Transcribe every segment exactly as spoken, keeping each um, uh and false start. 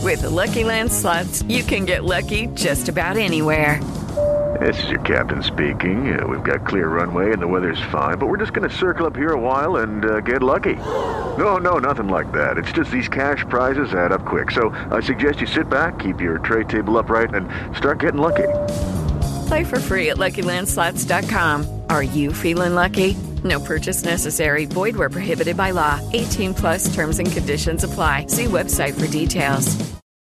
With the Lucky Land Slots, you can get lucky just about anywhere. This is your captain speaking. Uh, we've got clear runway and the weather's fine, but we're just going to circle up here a while and uh, get lucky. No, no, nothing like that. It's just these cash prizes add up quick. So I suggest you sit back, keep your tray table upright, and start getting lucky. Play for free at Lucky Land Slots dot com. Are you feeling lucky? No purchase necessary. Void where prohibited by law. eighteen plus terms and conditions apply. See website for details.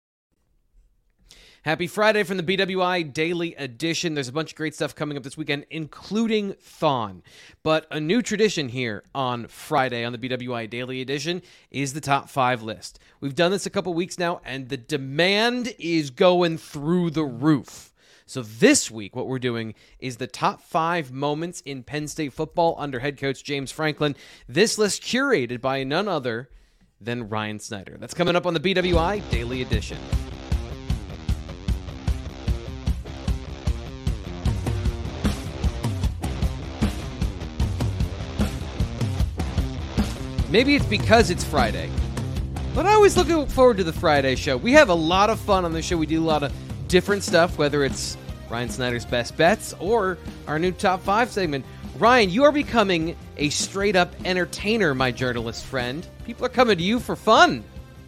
Happy Friday from the B W I Daily Edition. There's a bunch of great stuff coming up this weekend, including Thon. But a new tradition here on Friday on the B W I Daily Edition is the top five list. We've done this a couple weeks now, and the demand is going through the roof. So this week, what we're doing is the top five moments in Penn State football under head coach James Franklin. This list curated by none other than Ryan Snyder. That's coming up on the B W I Daily Edition. Maybe it's because it's Friday, but I always look forward to the Friday show. We have a lot of fun on the show. We do a lot of different stuff, whether it's Ryan Snyder's Best Bets or our new Top five segment. Ryan, you are becoming a straight-up entertainer, my journalist friend. People are coming to you for fun.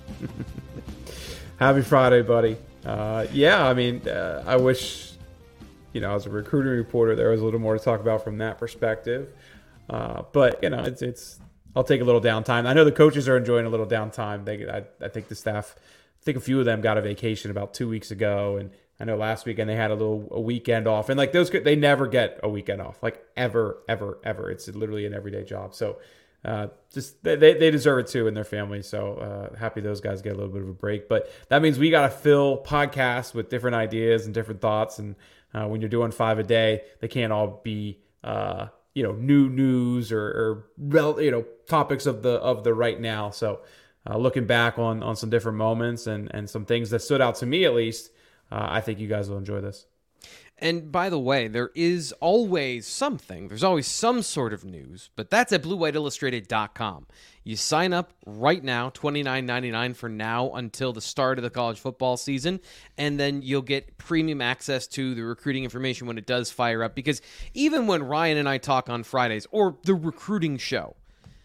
Happy Friday, buddy. Uh, yeah, I mean, uh, I wish, you know, as a recruiting reporter, there was a little more to talk about from that perspective. Uh, but, you know, it's it's... I'll take a little downtime. I know the coaches are enjoying a little downtime. They, I, I think the staff, I think a few of them got a vacation about two weeks ago, and I know last weekend they had a little a weekend off. And like those, they never get a weekend off, like ever, ever, ever. It's literally an everyday job. So uh, just they they deserve it too, and their families. So uh, happy those guys get a little bit of a break. But that means we got to fill podcasts with different ideas and different thoughts. And uh, when you're doing five a day, they can't all be. Uh, you know, new news or, or, you know, topics of the, of the right now. So uh, looking back on, on some different moments and, and some things that stood out to me, at least, uh, I think you guys will enjoy this. And by the way, there is always something. There's always some sort of news, but that's at blue white illustrated dot com. You sign up right now, twenty-nine ninety-nine for now until the start of the college football season, and then you'll get premium access to the recruiting information when it does fire up. Because even when Ryan and I talk on Fridays, or the recruiting show,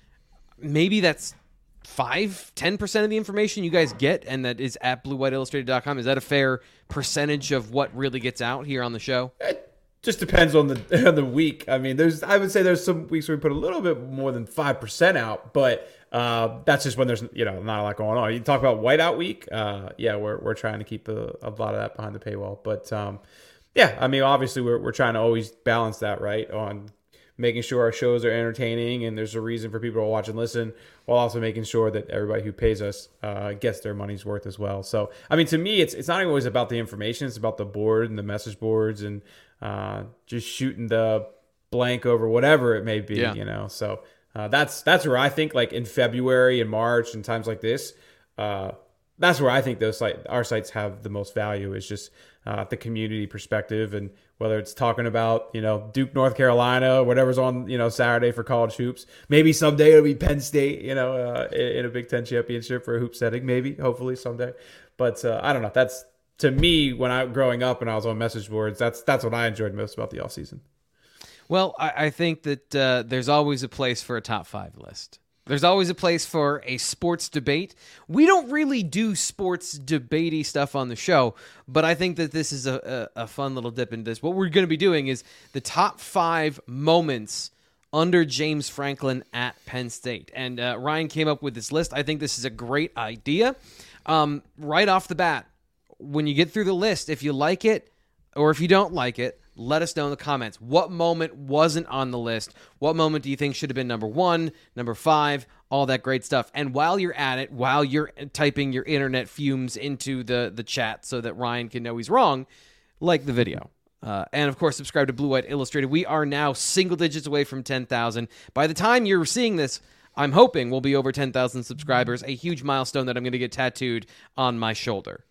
maybe that's five, ten percent of the information you guys get, and that is at blue white illustrated dot com. Is that a fair percentage of what really gets out here on the show? It just depends on the on the week. I mean, there's I would say there's some weeks where we put a little bit more than five percent out, but uh, that's just when there's, you know, not a lot going on. You talk about whiteout week, uh, yeah, we're we're trying to keep a, a lot of that behind the paywall. But um, yeah, I mean, obviously we're we're trying to always balance that, right, on making sure our shows are entertaining and there's a reason for people to watch and listen, while also making sure that everybody who pays us uh, gets their money's worth as well. So, I mean, to me, it's it's not always about the information. It's about the board and the message boards and uh, just shooting the blank over whatever it may be, yeah. you know. So uh, that's that's where I think, like in February and March and times like this, uh, that's where I think those site, our sites have the most value, is just uh, the community perspective, and whether it's talking about, you know, Duke, North Carolina, whatever's on, you know, Saturday for college hoops. Maybe someday it'll be Penn State, you know, uh, in a Big Ten championship for a hoop setting, maybe, hopefully someday. But uh, I don't know. That's, to me, when I growing up and I was on message boards, that's that's what I enjoyed most about the offseason. Well, I, I think that uh, there's always a place for a top five list. There's always a place for a sports debate. We don't really do sports debatey stuff on the show, but I think that this is a, a, a fun little dip into this. What we're going to be doing is the top five moments under James Franklin at Penn State. And uh, Ryan came up with this list. I think this is a great idea. Um, right off the bat, when you get through the list, if you like it or if you don't like it, let us know in the comments. What moment wasn't on the list? What moment do you think should have been number one, number five, all that great stuff? And while you're at it, while you're typing your internet fumes into the, the chat so that Ryan can know he's wrong, like the video. Uh, and, of course, subscribe to Blue White Illustrated. We are now single digits away from ten thousand. By the time you're seeing this, I'm hoping we'll be over ten thousand subscribers, a huge milestone that I'm going to get tattooed on my shoulder.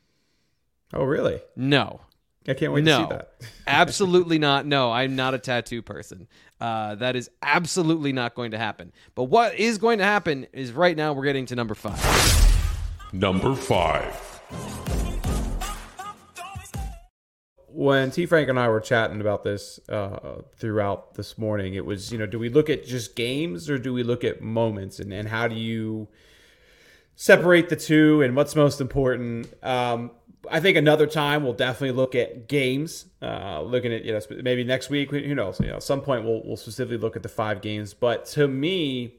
Oh, really? No. I can't wait no, to see that. Absolutely not. No, I'm not a tattoo person. Uh, that is absolutely not going to happen. But what is going to happen is right now we're getting to number five. Number five. when T. Frank and I were chatting about this uh, throughout this morning, it was, you know, do we look at just games or do we look at moments, and, and how do you separate the two and what's most important? Um, I think another time we'll definitely look at games. Uh, looking at, you know, maybe next week, who knows? You know, at some point we'll we'll specifically look at the five games. But to me,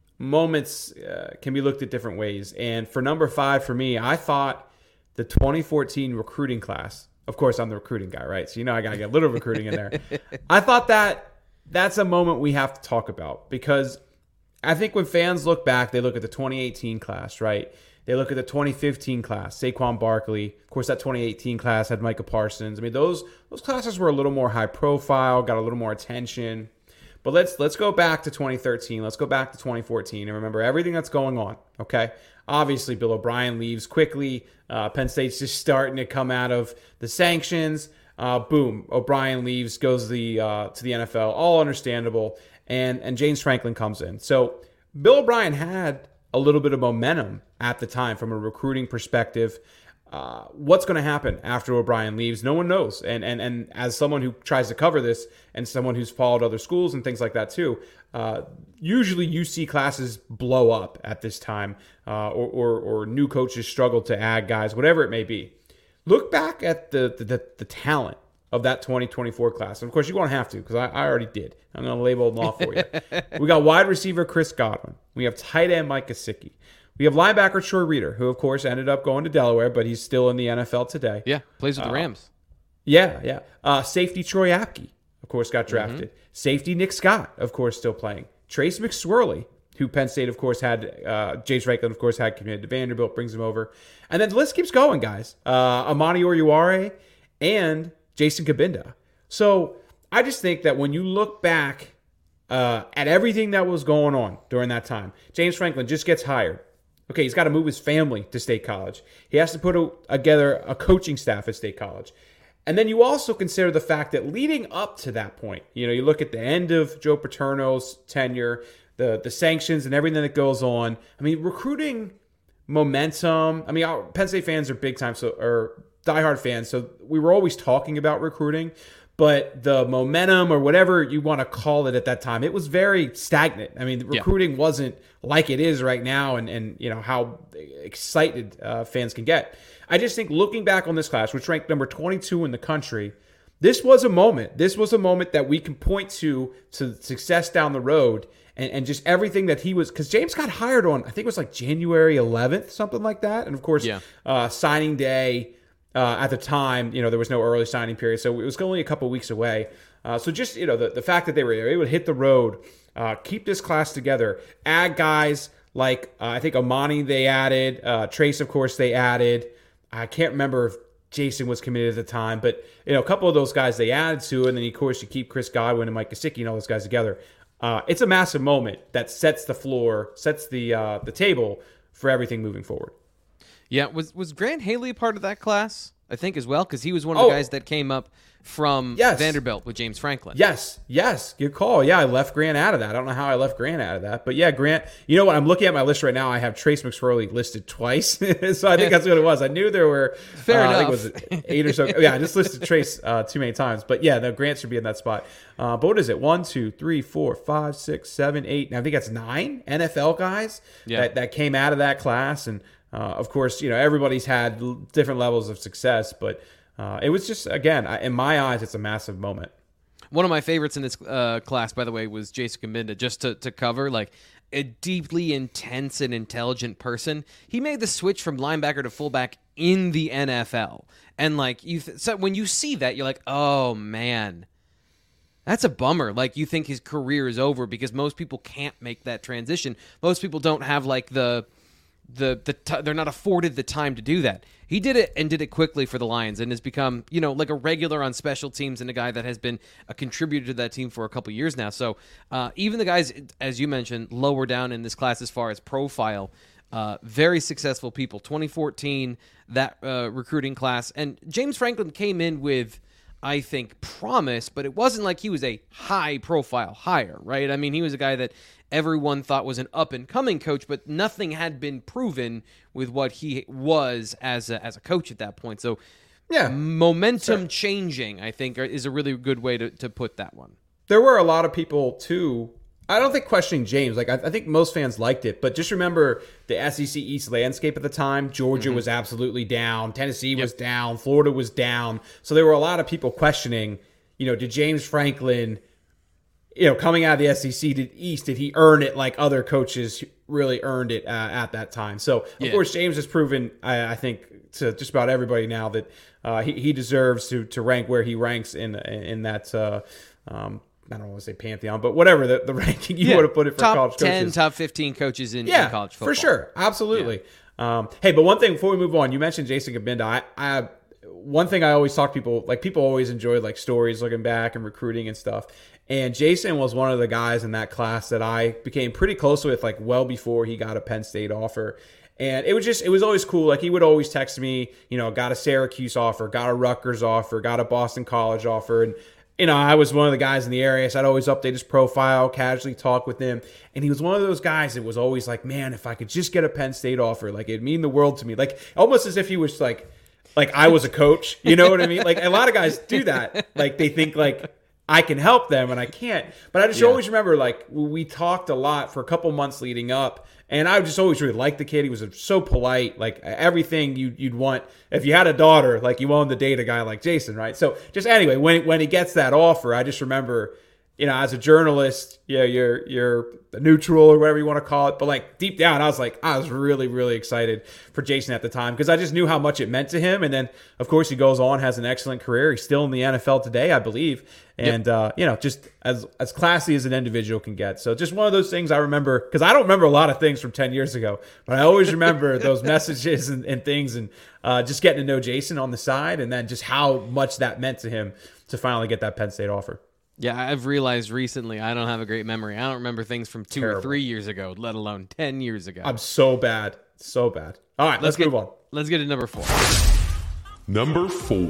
moments uh, can be looked at different ways. And for number five, for me, I thought the twenty fourteen recruiting class. Of course, I'm the recruiting guy, right? So you know I got to get a little recruiting in there. I thought that that's a moment we have to talk about, because I think when fans look back, they look at the twenty eighteen class, right? They look at the twenty fifteen class, Saquon Barkley. Of course, that twenty eighteen class had Micah Parsons. I mean, those those classes were a little more high profile, got a little more attention. But let's let's go back to twenty thirteen. Let's go back to twenty fourteen and remember everything that's going on, okay? Obviously, Bill O'Brien leaves quickly. Uh, Penn State's just starting to come out of the sanctions. Uh, boom, O'Brien leaves, goes to the uh, to the N F L. All understandable. And and James Franklin comes in. So Bill O'Brien had a little bit of momentum at the time from a recruiting perspective. Uh, what's going to happen after O'Brien leaves? No one knows. And, and and as someone who tries to cover this and someone who's followed other schools and things like that too, uh, usually you see classes blow up at this time, uh, or, or or new coaches struggle to add guys, whatever it may be. Look back at the the, the, the talent of that twenty twenty-four class. And of course, you won't have to, because I, I already did. I'm going to label them off for you. We got wide receiver Chris Godwin. We have tight end Mike Gesicki. We have linebacker Troy Reeder, who, of course, ended up going to Delaware, but he's still in the N F L today. Yeah, plays with the uh, Rams. Yeah, yeah. Uh, safety Troy Apke, of course, got drafted. Mm-hmm. Safety Nick Scott, of course, still playing. Trace McSwirly, who Penn State, of course, had. Uh, James Franklin, of course, had committed to Vanderbilt, brings him over. And then the list keeps going, guys. Uh, Amani Oruwariye and Jason Kabinda. So I just think that when you look back uh, at everything that was going on during that time, James Franklin just gets hired. Okay, he's got to move his family to State College. He has to put a, together a coaching staff at State College. And then you also consider the fact that leading up to that point, you know, you look at the end of Joe Paterno's tenure, the, the sanctions and everything that goes on. I mean, recruiting momentum. I mean, our Penn State fans are big time, so or diehard fans, so we were always talking about recruiting. But the momentum, or whatever you want to call it at that time, it was very stagnant. I mean, recruiting yeah. wasn't like it is right now, and, and you know how excited uh, fans can get. I just think looking back on this class, which ranked number twenty-two in the country, this was a moment. This was a moment that we can point to to success down the road, and, and just everything that he was. Because James got hired on, I think it was like January eleventh, something like that. And of course, yeah. uh, signing day. Uh, at the time, you know, there was no early signing period, so it was only a couple weeks away. Uh, so just, you know, the, the fact that they were able to hit the road, uh, keep this class together, add guys like, uh, I think Amani they added, uh, Trace, of course, they added. I can't remember if Jason was committed at the time, but, you know, a couple of those guys they added to, and then, of course, you keep Chris Godwin and Mike Gesicki and all those guys together. Uh, it's a massive moment that sets the floor, sets the uh, the table for everything moving forward. Yeah, was was Grant Haley a part of that class? I think as well, because he was one of the oh. guys that came up from yes. Vanderbilt with James Franklin. Yes, yes, good call. Yeah, I left Grant out of that. I don't know how I left Grant out of that, but yeah, Grant. You know what? I'm looking at my list right now. I have Trace McSwirly listed twice, so I think that's what it was. I knew there were fair uh, enough. I think it was eight or so. Yeah, I just listed Trace uh, too many times, but yeah, no, Grant should be in that spot. Uh, but what is it? One, two, three, four, five, six, seven, eight. And I think that's nine N F L guys yeah. that that came out of that class, and uh, of course, you know, everybody's had different levels of success, but. Uh, it was just, again, in my eyes, it's a massive moment. One of my favorites in this uh, class, by the way, was Jason Kabinda. Just to, to cover, like, a deeply intense and intelligent person. He made the switch from linebacker to fullback in the N F L. And, like, you th- so when you see that, you're like, oh, man, that's a bummer. Like, you think his career is over because most people can't make that transition. Most people don't have, like, the... The the t- they're not afforded the time to do that. He did it and did it quickly for the Lions and has become, you know, like a regular on special teams and a guy that has been a contributor to that team for a couple years now. So uh, even the guys, as you mentioned, lower down in this class as far as profile, uh, very successful people. twenty fourteen, that uh, recruiting class. And James Franklin came in with, I think, promise, but it wasn't like he was a high-profile hire, right? I mean, he was a guy that everyone thought was an up-and-coming coach, but nothing had been proven with what he was as a, as a coach at that point. So Yeah, momentum sure. changing, I think, is a really good way to, to put that one. There were a lot of people, too, I don't think questioning James. Like I, I think most fans liked it, but just remember the S E C East landscape at the time. Georgia mm-hmm. was absolutely down. Tennessee yep. was down. Florida was down. So there were a lot of people questioning, you know, did James Franklin, you know, coming out of the S E C to East, did he earn it like other coaches really earned it uh, at that time? So, of yeah. course, James has proven, I, I think, to just about everybody now that uh, he, he deserves to to rank where he ranks in in that, uh, um, I don't want to say pantheon, but whatever, the, the ranking you yeah. want to put it for top college ten, coaches. top fifteen coaches in, yeah, in college football. For sure. Absolutely. Yeah. Um, hey, but one thing before we move on, you mentioned Jason Gabinda. I, I One thing I always talk to people, like people always enjoy like stories looking back and recruiting and stuff. And Jason was one of the guys in that class that I became pretty close with like well before he got a Penn State offer. And it was just, it was always cool. Like he would always text me, you know, got a Syracuse offer, got a Rutgers offer, got a Boston College offer. And, you know, I was one of the guys in the area, so I'd always update his profile, casually talk with him. And he was one of those guys that was always like, man, if I could just get a Penn State offer, like it'd mean the world to me. Like almost as if he was like, like I was a coach, you know what I mean? Like a lot of guys do that. Like they think like I can help them and I can't. But I just yeah. always remember like we talked a lot for a couple months leading up. And I just always really liked the kid. He was so polite, like everything you, you'd want. If you had a daughter, like you wanted to date a guy like Jason, right? So just anyway, when when he gets that offer, I just remember, you know, as a journalist, yeah, you're you're a neutral or whatever you want to call it. But like deep down, I was like, I was really, really excited for Jason at the time because I just knew how much it meant to him. And then, of course, he goes on, has an excellent career. He's still in the N F L today, I believe. And, yep. uh, you know, just as as classy as an individual can get. So just one of those things I remember, because I don't remember a lot of things from ten years ago, but I always remember those messages and, and things and uh, just getting to know Jason on the side and then just how much that meant to him to finally get that Penn State offer. Yeah, I've realized recently I don't have a great memory. I don't remember things from two Terrible. or three years ago, let alone ten years ago. I'm so bad. So bad. All right, let's, let's get, move on. Let's get to number four. Number four.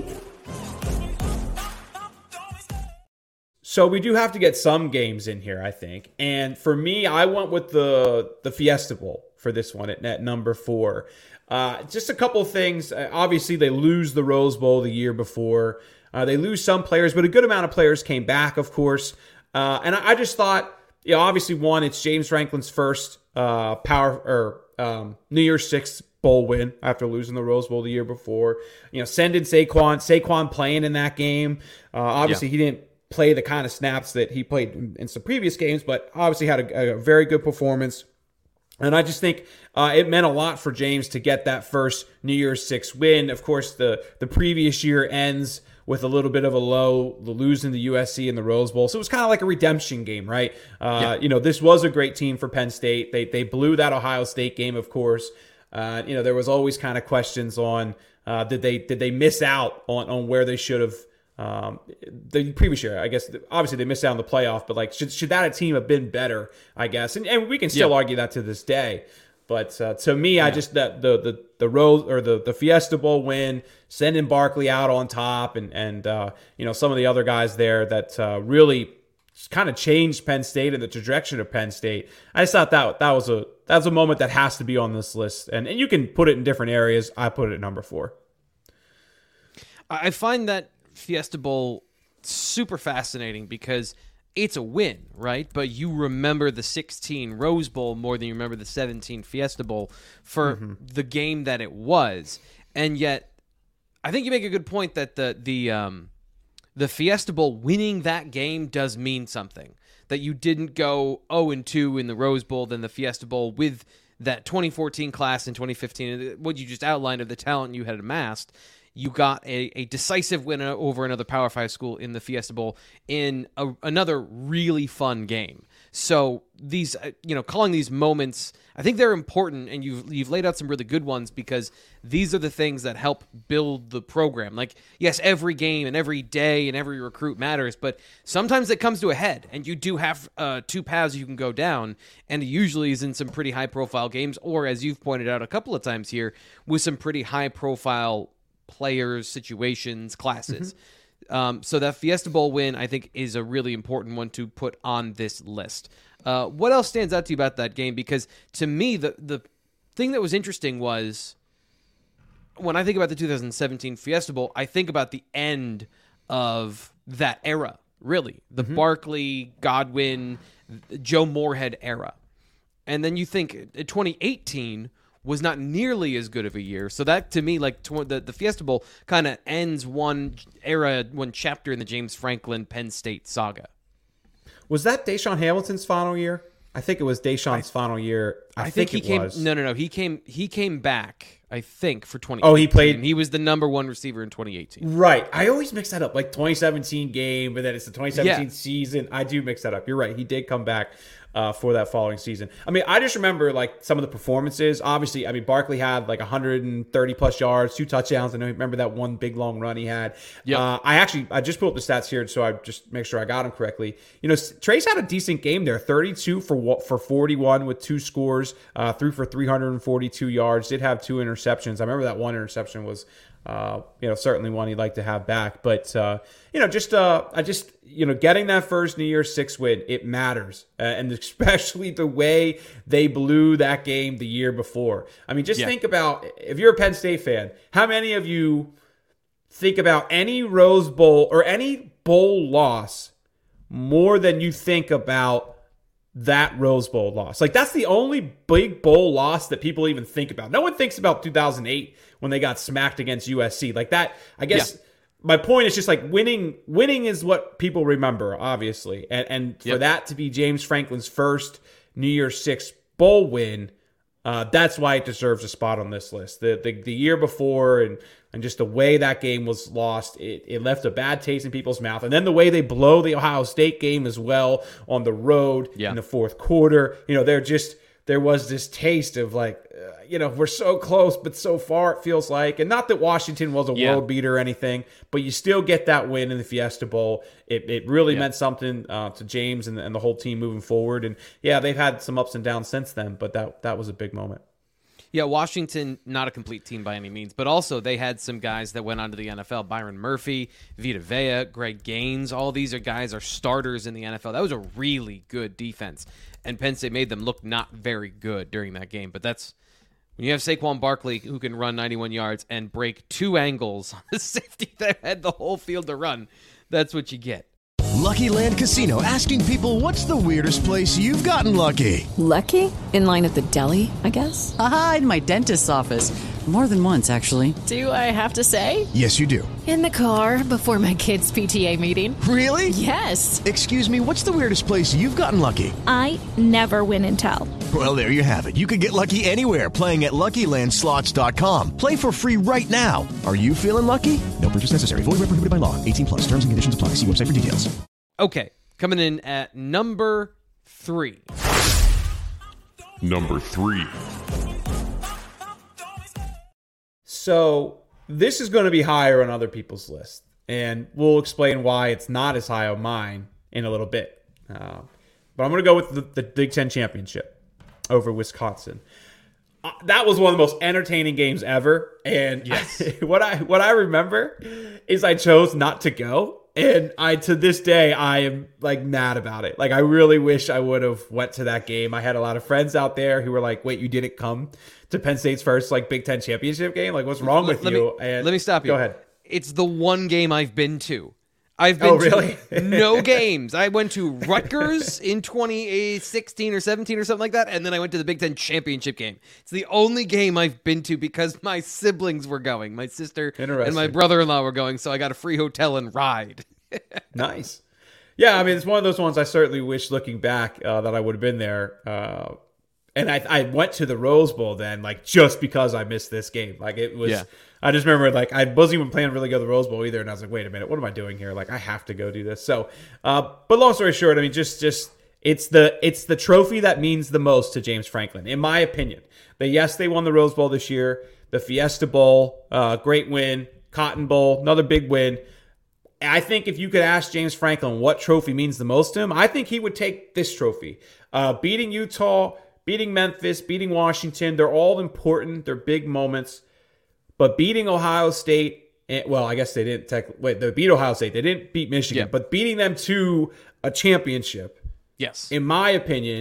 So we do have to get some games in here, I think. And for me, I went with the the Fiesta Bowl for this one at, at number four. Uh, just a couple of things. Uh, obviously, they lose the Rose Bowl the year before. Uh, they lose some players, but a good amount of players came back, of course. Uh, and I, I just thought, you know, obviously, one, it's James Franklin's first uh, power or um, New Year's Six bowl win after losing the Rose Bowl the year before. You know, send in Saquon, Saquon playing in that game. Uh, obviously, yeah. he didn't play the kind of snaps that he played in, in some previous games, but obviously had a, a very good performance. And I just think uh, it meant a lot for James to get that first New Year's Six win. Of course, the, the previous year ends with a little bit of a low, the losing to U S C in the Rose Bowl. So it was kind of like a redemption game, right? Uh, yeah. You know, this was a great team for Penn State. They they blew that Ohio State game, of course. Uh, you know, there was always kind of questions on uh, did they did they miss out on, on where they should have um, the previous year. I guess obviously they missed out on the playoff, but like should should that team have been better? I guess, and, and we can still yeah. argue that to this day. But uh, to me, yeah. I just that the the the Rose or the the Fiesta Bowl win, sending Barkley out on top, and and uh, you know some of the other guys there that uh, really kind of changed Penn State and the trajectory of Penn State. I just thought that that was a that's a moment that has to be on this list, and and you can put it in different areas. I put it at number four. I find that Fiesta Bowl super fascinating because it's a win, right? But you remember the sixteen Rose Bowl more than you remember the seventeen Fiesta Bowl for mm-hmm. the game that it was. And yet, I think you make a good point that the the um, the Fiesta Bowl winning that game does mean something. That you didn't go oh and two in the Rose Bowl, then the Fiesta Bowl with that twenty fourteen class in twenty fifteen, what you just outlined of the talent you had amassed. You got a, a decisive win over another Power Five school in the Fiesta Bowl in a, another really fun game. So these, you know, calling these moments, I think they're important, and you've you've laid out some really good ones because these are the things that help build the program. Like, yes, every game and every day and every recruit matters, but sometimes it comes to a head, and you do have uh, two paths you can go down, and it usually is in some pretty high-profile games, or as you've pointed out a couple of times here, with some pretty high-profile players, situations, classes. Mm-hmm. Um, so that Fiesta Bowl win, I think, is a really important one to put on this list. Uh, what else stands out to you about that game? Because to me, the the thing that was interesting was when I think about the two thousand seventeen Fiesta Bowl, I think about the end of that era, really. The mm-hmm. Barkley, Godwin, Joe Moorhead era. And then you think twenty eighteen was not nearly as good of a year. So that, to me, like tw- the, the Fiesta Bowl kind of ends one era, one chapter in the James Franklin Penn State saga. Was that Deshaun Hamilton's final year? I think it was Deshaun's I, final year. I, I think, think he it came. Was. No, no, no. He came. He came back. I think for twenty. Oh, he played. He was the number one receiver in twenty eighteen. Right. I always mix that up, like twenty seventeen game, but then it's the twenty seventeen yeah. season. I do mix that up. You're right. He did come back uh, for that following season. I mean, I just remember like some of the performances. Obviously, I mean, Barkley had like one hundred thirty plus yards, two touchdowns. I know. Remember that one big long run he had. Yeah. Uh, I actually I just pulled up the stats here, so I just make sure I got him correctly. You know, Trace had a decent game there. thirty-two for for forty-one with two scores, uh, threw for three hundred forty-two yards. Did have two interceptions. I remember that one interception was, uh, you know, certainly one he'd like to have back. But uh, you know, just uh, I just you know, getting that first New Year's Six win, it matters, uh, and especially the way they blew that game the year before. I mean, just yeah. think about if you're a Penn State fan, how many of you think about any Rose Bowl or any bowl loss more than you think about that Rose Bowl loss? Like, that's the only big bowl loss that people even think about. No one thinks about two thousand eight when they got smacked against U S C. Like that, I guess yeah. my point is just like winning winning is what people remember, obviously. And, and for yep. that to be James Franklin's first New Year's Six bowl win, uh, that's why it deserves a spot on this list. The the, the year before and and just the way that game was lost, it, it left a bad taste in people's mouth. And then the way they blow the Ohio State game as well on the road yeah. in the fourth quarter. You know, they're just there was this taste of like, uh, you know, we're so close, but so far it feels like. And not that Washington was a yeah. world beater or anything, but you still get that win in the Fiesta Bowl. It it really yeah. meant something uh, to James and, and the whole team moving forward. And yeah, they've had some ups and downs since then, but that that was a big moment. Yeah, Washington, not a complete team by any means, but also they had some guys that went on to the N F L. Byron Murphy, Vita Vea, Greg Gaines, all these are guys are starters in the N F L. That was a really good defense, and Penn State made them look not very good during that game. But that's when you have Saquon Barkley, who can run ninety-one yards and break two angles on the safety that had the whole field to run, that's what you get. Lucky Land Casino, asking people, what's the weirdest place you've gotten lucky? Lucky? In line at the deli, I guess? Aha, in my dentist's office. More than once, actually. Do I have to say? Yes, you do. In the car before my kids' P T A meeting. Really? Yes. Excuse me, what's the weirdest place you've gotten lucky? I never win and tell. Well, there you have it. You can get lucky anywhere, playing at Lucky Land Slots dot com. Play for free right now. Are you feeling lucky? No purchase necessary. Void where prohibited by law. eighteen plus. Terms and conditions apply. See website for details. Okay, coming in at number three. Number three. So this is going to be higher on other people's list, and we'll explain why it's not as high on mine in a little bit. Uh, but I'm going to go with the, the Big Ten Championship over Wisconsin. Uh, that was one of the most entertaining games ever, and yes. I, what I what I remember is I chose not to go. And I, to this day, I am like mad about it. Like, I really wish I would have went to that game. I had a lot of friends out there who were like, "Wait, you didn't come to Penn State's first like Big Ten championship game? Like, what's wrong with let you?" Me, and let me stop you. Go ahead. It's the one game I've been to. I've been oh, really? to no games. I went to Rutgers in twenty sixteen or seventeen or something like that, and then I went to the Big Ten championship game. It's the only game I've been to because my siblings were going. My sister and my brother-in-law were going, so I got a free hotel and ride. Nice. Yeah, I mean, it's one of those ones I certainly wish, looking back, uh, that I would have been there. Uh, and I, I went to the Rose Bowl then, like, just because I missed this game. Like, it was... Yeah. I just remember, like, I wasn't even planning to really go to the Rose Bowl either, and I was like, wait a minute, what am I doing here? Like, I have to go do this. So, uh, but long story short, I mean, just, just it's the it's the trophy that means the most to James Franklin, in my opinion. But yes, they won the Rose Bowl this year, the Fiesta Bowl, uh, great win, Cotton Bowl, another big win. I think if you could ask James Franklin what trophy means the most to him, I think he would take this trophy. Uh, beating Utah, beating Memphis, beating Washington, they're all important. They're big moments. But beating Ohio State, well, I guess they didn't tech, wait, they beat Ohio State. They didn't beat Michigan, yeah. but beating them to a championship, yes, in my opinion,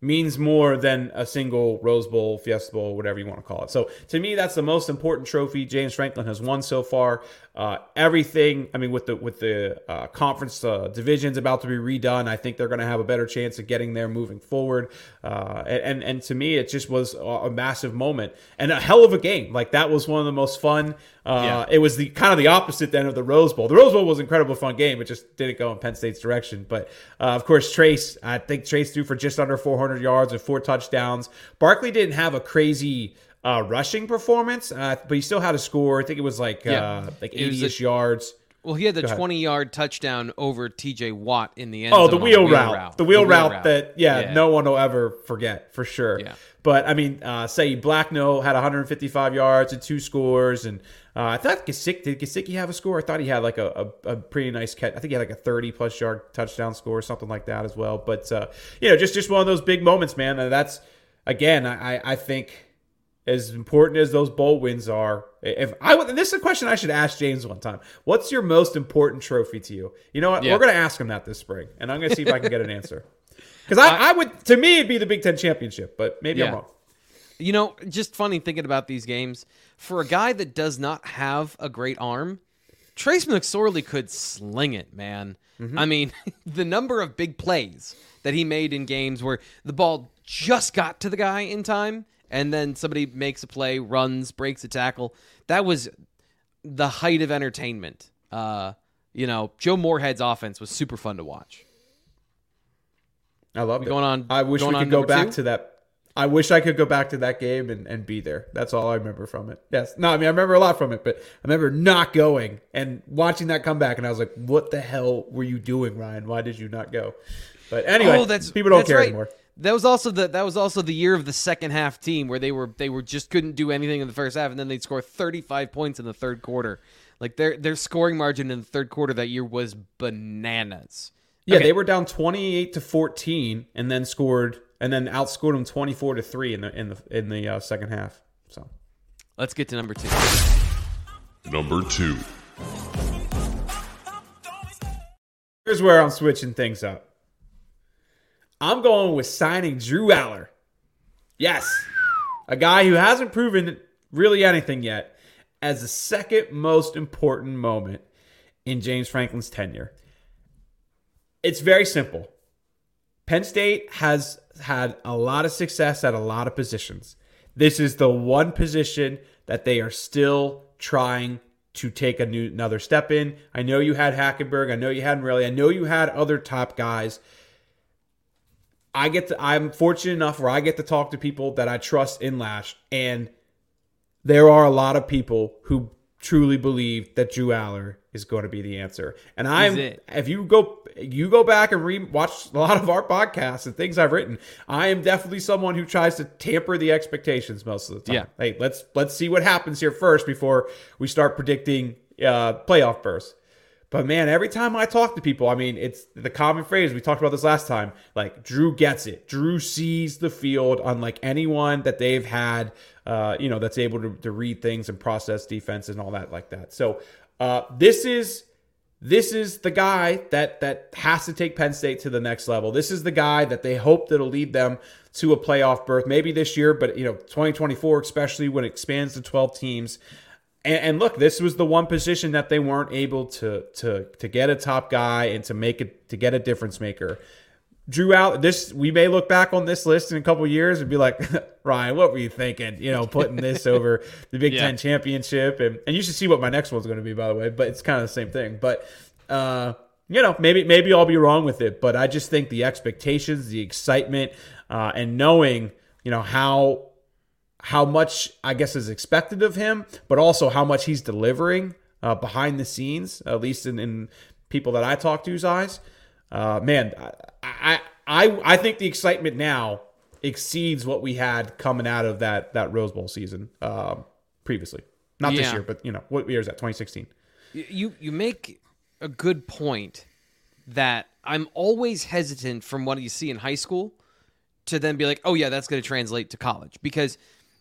means more than a single Rose Bowl, Fiesta Bowl, whatever you want to call it. So to me, that's the most important trophy James Franklin has won so far. Uh, everything, I mean, with the with the uh, conference uh, divisions about to be redone, I think they're going to have a better chance of getting there moving forward. Uh, and and to me, it just was a massive moment and a hell of a game. Like that was one of the most fun. Uh, yeah. It was the kind of the opposite then of the Rose Bowl. The Rose Bowl was an incredible fun game. It just didn't go in Penn State's direction. But uh, of course, Trace, I think Trace threw for just under four hundred yards and four touchdowns. Barkley didn't have a crazy uh, rushing performance, uh, but he still had a score. I think it was like yeah. uh, like eighty-ish yards. Well, he had the twenty-yard touchdown over T J Watt in the end oh, zone. The wheel, the wheel route. route. The wheel, the wheel route, route that, yeah, yeah, no one will ever forget, for sure. Yeah. But, I mean, uh, say Blackno had one hundred fifty-five yards and two scores. And uh, I thought Gesicki, did Gesicki have a score? I thought he had like a, a, a pretty nice catch. I think he had like a thirty-plus yard touchdown score or something like that as well. But, uh, you know, just, just one of those big moments, man. And that's, again, I, I think as important as those bowl wins are, if I would, this is a question I should ask James one time. What's your most important trophy to you? You know what? Yeah. We're going to ask him that this spring, and I'm going to see if I can get an answer. Because I, I, I would, to me, it'd be the Big Ten championship, but maybe yeah. I'm wrong. You know, just funny thinking about these games. For a guy that does not have a great arm, Trace McSorley could sling it, man. Mm-hmm. I mean, the number of big plays that he made in games where the ball just got to the guy in time, and then somebody makes a play, runs, breaks a tackle. That was the height of entertainment. Uh, you know, Joe Moorhead's offense was super fun to watch. I love it. Going on, I wish we could go back two? to that. I wish I could go back to that game and, and be there. That's all I remember from it. Yes. No, I mean, I remember a lot from it, but I remember not going and watching that come back, and I was like, what the hell were you doing, Ryan? Why did you not go? But anyway, oh, that's, people don't that's care right. anymore. That was also the that was also the year of the second half team where they were they were just couldn't do anything in the first half, and then they'd score thirty-five points in the third quarter. Like their their scoring margin in the third quarter that year was bananas. Yeah, okay. They were down twenty-eight to fourteen, and then scored and then outscored them twenty-four to three in the in the in the uh, second half. So let's get to number two. Number two. Here's where I'm switching things up. I'm going with signing Drew Allar. Yes. A guy who hasn't proven really anything yet as the second most important moment in James Franklin's tenure. It's very simple. Penn State has had a lot of success at a lot of positions. This is the one position that they are still trying to take a new another step in. I know you had Hackenberg. I know you had Morelli. I know you had other top guys. I get to, I'm fortunate enough where I get to talk to people that I trust in Lash, and there are a lot of people who truly believe that Drew Allar is going to be the answer. And I'm, if you go, you go back and re watch a lot of our podcasts and things I've written, I am definitely someone who tries to tamper the expectations most of the time. Yeah. Hey, let's, let's see what happens here first before we start predicting uh, playoff bursts. But man, every time I talk to people, I mean, it's the common phrase. We talked about this last time. Like, Drew gets it. Drew sees the field unlike anyone that they've had, uh, you know, that's able to, to read things and process defense and all that like that. So uh, this is this is the guy that that has to take Penn State to the next level. This is the guy that they hope that'll lead them to a playoff berth, maybe this year, but you know, twenty twenty-four, especially when it expands to twelve teams. And, and look, this was the one position that they weren't able to to to get a top guy and to make it to get a difference maker. Drew out this. We may look back on this list in a couple of years and be like, Ryan, what were you thinking? You know, putting this over the Big yeah. Ten championship, and and you should see what my next one's going to be, by the way. But it's kind of the same thing. But uh, you know, maybe maybe I'll be wrong with it, but I just think the expectations, the excitement, uh, and knowing you know how. how much, I guess, is expected of him, but also how much he's delivering uh, behind the scenes, at least in, in people that I talk to's eyes. Uh, man, I, I I think the excitement now exceeds what we had coming out of that that Rose Bowl season uh, previously. Not yeah. this year, but, you know, what year is that, twenty sixteen? You, you make a good point that I'm always hesitant from what you see in high school to then be like, oh, yeah, that's going to translate to college. Because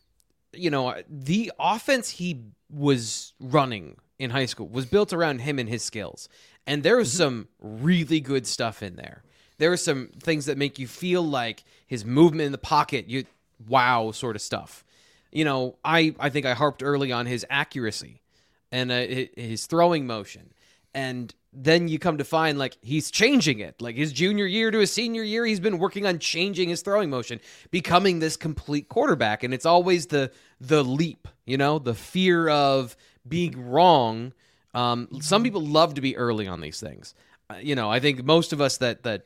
you know, the offense he was running in high school was built around him and his skills. And there was some really good stuff in there. there are some things that make you feel like his movement in the pocket, you wow sort of stuff. You know, I, I think I harped early on his accuracy and uh, his throwing motion. And then you come to find, like, he's changing it. Like, his junior year to his senior year, he's been working on changing his throwing motion, becoming this complete quarterback. And it's always the the leap, you know, the fear of being wrong. Um, some people love to be early on these things. Uh, you know, I think most of us that that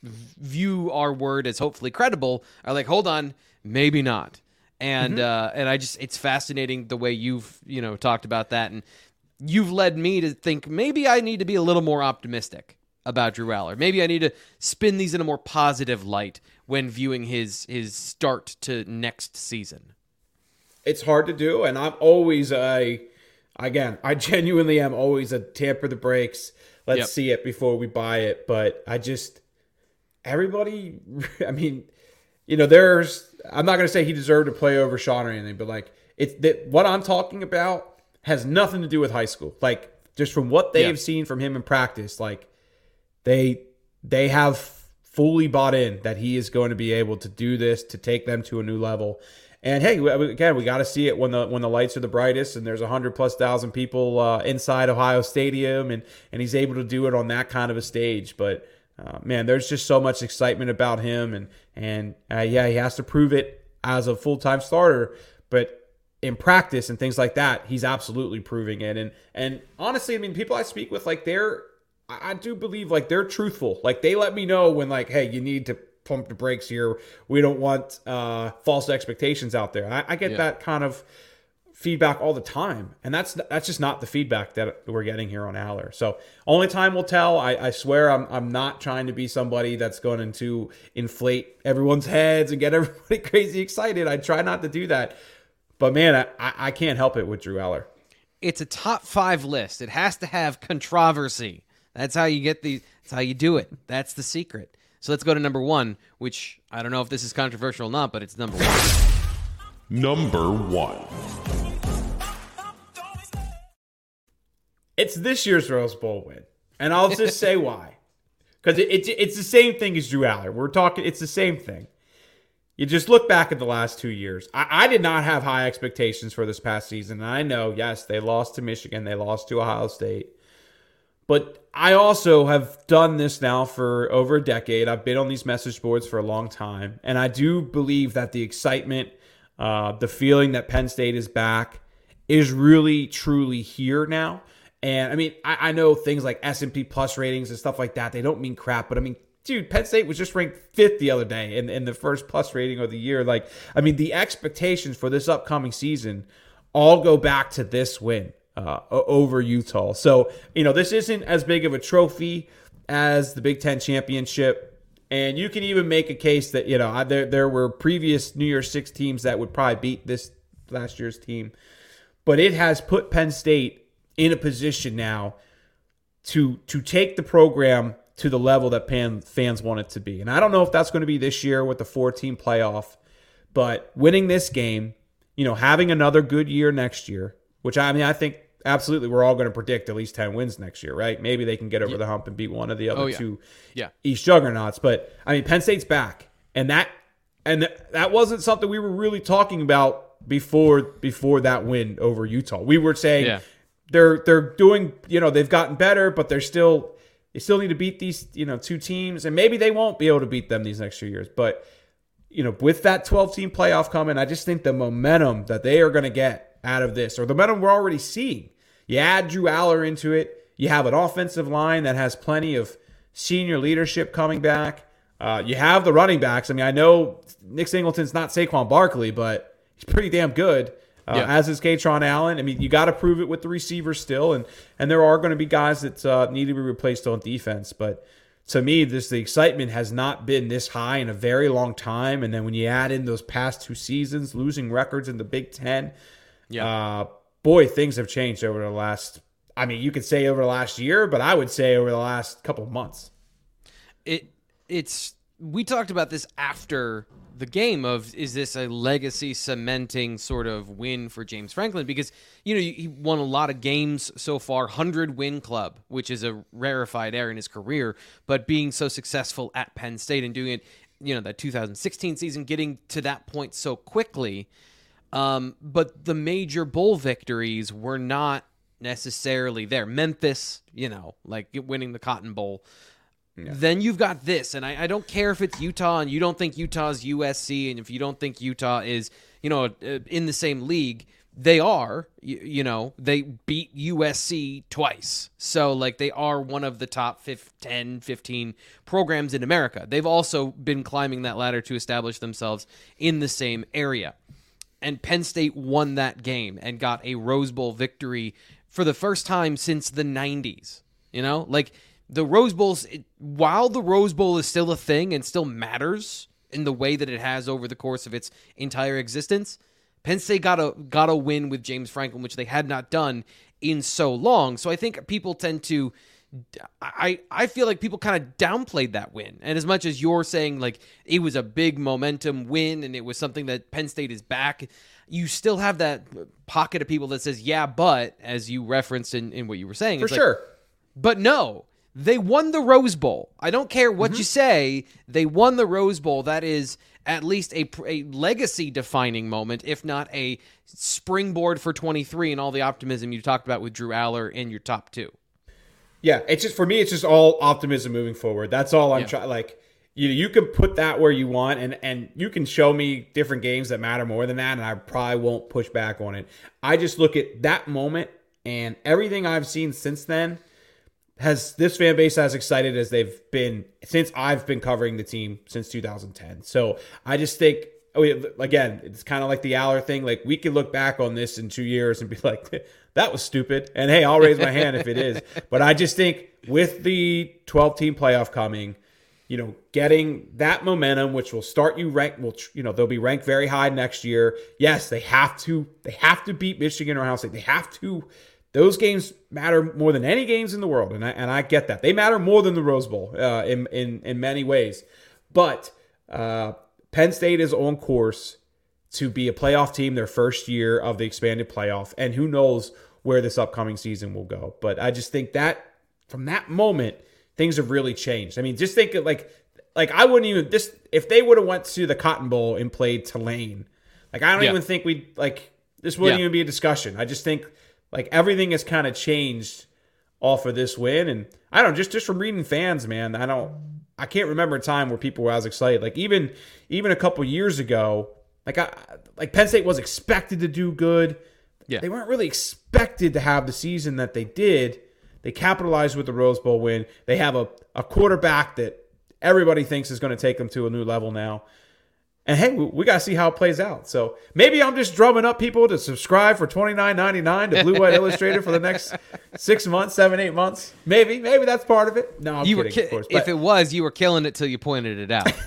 view our word as hopefully credible are like, hold on, maybe not. And mm-hmm. uh, and I just, it's fascinating the way you've, you know, talked about that. And you've led me to think maybe I need to be a little more optimistic about Drew Aller. Maybe I need to spin these in a more positive light when viewing his his start to next season. It's hard to do, and I'm always a, again, I genuinely am always a tamper the brakes. Let's yep. see it before we buy it. But I just, everybody, I mean, you know, there's, I'm not going to say he deserved to play over Sean or anything, but like, it's that what I'm talking about has nothing to do with high school. Like, just from what they've yeah. seen from him in practice, like, they they have fully bought in that he is going to be able to do this, to take them to a new level. And hey, again, we got to see it when the when the lights are the brightest and there's a hundred plus thousand people uh, inside Ohio Stadium, and and he's able to do it on that kind of a stage. But uh, man, there's just so much excitement about him, and and uh, yeah, he has to prove it as a full time starter, but in practice and things like that, he's absolutely proving it. And and honestly, I mean, people I speak with, like, they're, I do believe, like, they're truthful. Like, they let me know when, like, hey, you need to pump the brakes here. We don't want uh, false expectations out there. I, I get yeah. that kind of feedback all the time, and that's that's just not the feedback that we're getting here on Aller. So only time will tell. I, I swear I'm I'm not trying to be somebody that's going to inflate everyone's heads and get everybody crazy excited. I try not to do that. But man, I, I can't help it with Drew Aller. It's a top five list. It has to have controversy. That's how you get the. That's how you do it. That's the secret. So let's go to number one, which I don't know if this is controversial or not, but it's number one. Number one. It's this year's Rose Bowl win, and I'll just say why. Because it, it, it's the same thing as Drew Aller. We're talking. It's the same thing. You just look back at the last two years. I, I did not have high expectations for this past season. And I know, yes, they lost to Michigan. They lost to Ohio State. But I also have done this now for over a decade. I've been on these message boards for a long time. And I do believe that the excitement, uh, the feeling that Penn State is back is really, truly here now. And, I mean, I, I know things like S and P Plus ratings and stuff like that, they don't mean crap. But, I mean, dude, Penn State was just ranked fifth the other day in, in the first plus rating of the year. Like, I mean, the expectations for this upcoming season all go back to this win uh, over Utah. So, you know, this isn't as big of a trophy as the Big Ten championship. And you can even make a case that, you know, there, there were previous New Year's Six teams that would probably beat this last year's team. But it has put Penn State in a position now to to take the program to the level that Pan fans want it to be. And I don't know if that's going to be this year with the four-team playoff, but winning this game, you know, having another good year next year, which I mean, I think absolutely we're all going to predict at least ten wins next year, right? Maybe they can get over yeah. the hump and beat one of the other oh, yeah. two yeah. East juggernauts. But, I mean, Penn State's back. And that and that wasn't something we were really talking about before before that win over Utah. We were saying yeah. they're they're doing, you know, they've gotten better, but they're still – they still need to beat these, you know, two teams, and maybe they won't be able to beat them these next few years. But, you know, with that twelve-team playoff coming, I just think the momentum that they are going to get out of this, or the momentum we're already seeing, you add Drew Aller into it, you have an offensive line that has plenty of senior leadership coming back. Uh, you have the running backs. I mean, I know Nick Singleton's not Saquon Barkley, but he's pretty damn good. Uh, yeah. As is Katron Allen. I mean, you got to prove it with the receivers still, and and there are going to be guys that uh, need to be replaced on defense. But to me, this the excitement has not been this high in a very long time. And then when you add in those past two seasons, losing records in the Big Ten, yeah, uh, boy, things have changed over the last. I mean, you could say over the last year, but I would say over the last couple of months. It it's we talked about this after the game of, is this a legacy cementing sort of win for James Franklin? Because, you know, he won a lot of games so far, one hundred win club, which is a rarefied air in his career, but being so successful at Penn State and doing it, you know, that two thousand sixteen season, getting to that point so quickly. Um, but the major bowl victories were not necessarily there. Memphis, you know, like winning the Cotton Bowl. Yeah. Then you've got this, and I, I don't care if it's Utah and you don't think Utah's U S C, and if you don't think Utah is, you know, in the same league, they are, you, you know, they beat U S C twice. So, like, they are one of the top ten, fifteen programs in America. They've also been climbing that ladder to establish themselves in the same area. And Penn State won that game and got a Rose Bowl victory for the first time since the nineties, you know, like, the Rose Bowls, it, while the Rose Bowl is still a thing and still matters in the way that it has over the course of its entire existence, Penn State got a got a win with James Franklin, which they had not done in so long. So I think people tend to, I I feel like people kind of downplayed that win. And as much as you're saying like it was a big momentum win and it was something that Penn State is back, you still have that pocket of people that says, yeah, but, as you referenced in, in what you were saying. For it's sure. Like, but no. They won the Rose Bowl. I don't care what mm-hmm. you say. They won the Rose Bowl. That is at least a, a legacy-defining moment, if not a springboard for twenty-three and all the optimism you talked about with Drew Aller in your top two. Yeah, it's just, for me, it's just all optimism moving forward. That's all I'm yeah. trying. Like, you you can put that where you want, and and you can show me different games that matter more than that, and I probably won't push back on it. I just look at that moment and everything I've seen since then. Has this fan base as excited as they've been since I've been covering the team since two thousand ten. So I just think, again, it's kind of like the Aller thing. Like, we could look back on this in two years and be like, that was stupid. And hey, I'll raise my hand if it is. But I just think with the twelve-team playoff coming, you know, getting that momentum, which will start you rank, will you know, they'll be ranked very high next year. Yes, they have to. They have to beat Michigan or Ohio State. They have to. Those games matter more than any games in the world, and I and I get that. They matter more than the Rose Bowl uh, in, in in many ways. But uh, Penn State is on course to be a playoff team their first year of the expanded playoff, and who knows where this upcoming season will go. But I just think that from that moment, things have really changed. I mean, just think of like like I wouldn't even this if they would have went to the Cotton Bowl and played Tulane. Like, I don't yeah. even think we like this wouldn't yeah. even be a discussion. I just think. Like, everything has kind of changed off of this win. And I don't know, just, just from reading fans, man, I don't, I can't remember a time where people were as excited. Like, even, even a couple years ago, like, I, like Penn State was expected to do good. Yeah. They weren't really expected to have the season that they did. They capitalized with the Rose Bowl win. They have a, a quarterback that everybody thinks is going to take them to a new level now. And hey, we, we got to see how it plays out. So maybe I'm just drumming up people to subscribe for twenty-nine ninety-nine to Blue White Illustrated for the next six months, seven, eight months. Maybe, maybe that's part of it. No, I'm you kidding, were ki- of course. If it was, you were killing it till you pointed it out.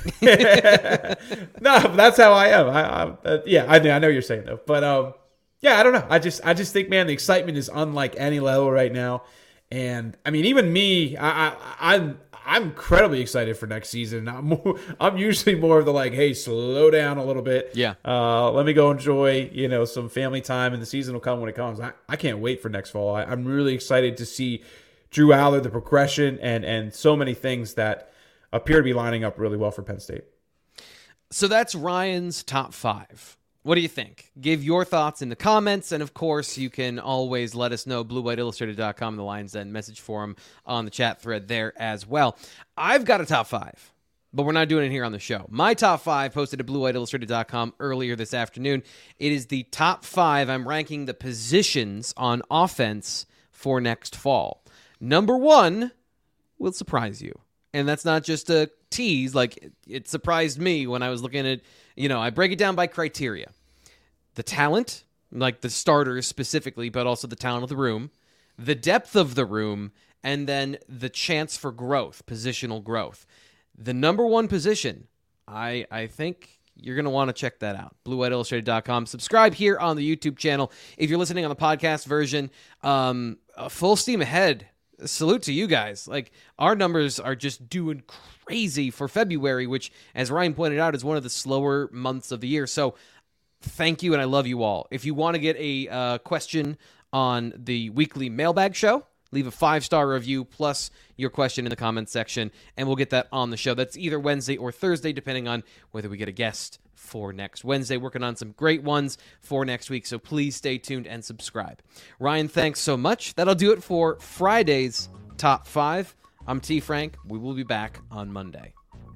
No, but that's how I am. I, I uh, yeah, I know, I know what you're saying though. But um, yeah, I don't know. I just, I just think, man, the excitement is unlike any level right now. And I mean, even me, I, I I'm. I'm incredibly excited for next season. I'm more, I'm usually more of the like, hey, slow down a little bit. Yeah. Uh, let me go enjoy, you know, some family time, and the season will come when it comes. I, I can't wait for next fall. I, I'm really excited to see Drew Aller, the progression, and and so many things that appear to be lining up really well for Penn State. So that's Ryan's top five. What do you think? Give your thoughts in the comments, and of course, you can always let us know, blue white illustrated dot com, the Lions Den message forum on the chat thread there as well. I've got a top five, but we're not doing it here on the show. My top five posted at blue white illustrated dot com earlier this afternoon. It is the top five. I'm ranking the positions on offense for next fall. Number one will surprise you, and that's not just a tease. Like, it surprised me when I was looking at, you know, I break it down by criteria. The talent, like the starters specifically, but also the talent of the room, the depth of the room, and then the chance for growth, positional growth. The number one position, I I think you're going to want to check that out. blue white illustrated dot com. Subscribe here on the YouTube channel. If you're listening on the podcast version, um, full steam ahead salute to you guys. Like, our numbers are just doing crazy for February, which, as Ryan pointed out, is one of the slower months of the year. So thank you, and I love you all. If you want to get a uh, question on the weekly mailbag show, leave a five-star review plus your question in the comments section, and we'll get that on the show. That's either Wednesday or Thursday, depending on whether we get a guest for next Wednesday. Working on some great ones for next week, so please stay tuned and subscribe. Ryan, thanks so much. That'll do it for Friday's Top five. I'm T. Frank. We will be back on Monday.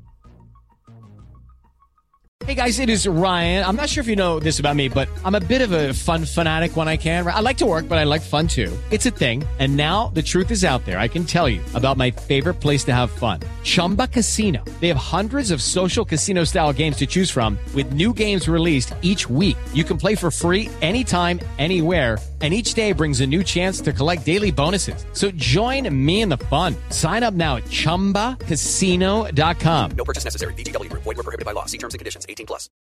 Hey guys, it is Ryan. I'm not sure if you know this about me, but I'm a bit of a fun fanatic when I can. I like to work, but I like fun too. It's a thing. And now the truth is out there. I can tell you about my favorite place to have fun. Chumba Casino. They have hundreds of social casino style games to choose from with new games released each week. You can play for free anytime, anywhere. And each day brings a new chance to collect daily bonuses. So join me in the fun. Sign up now at chumba casino dot com. No purchase necessary. V G W Group. Void where prohibited by law. See terms and conditions. eighteen plus.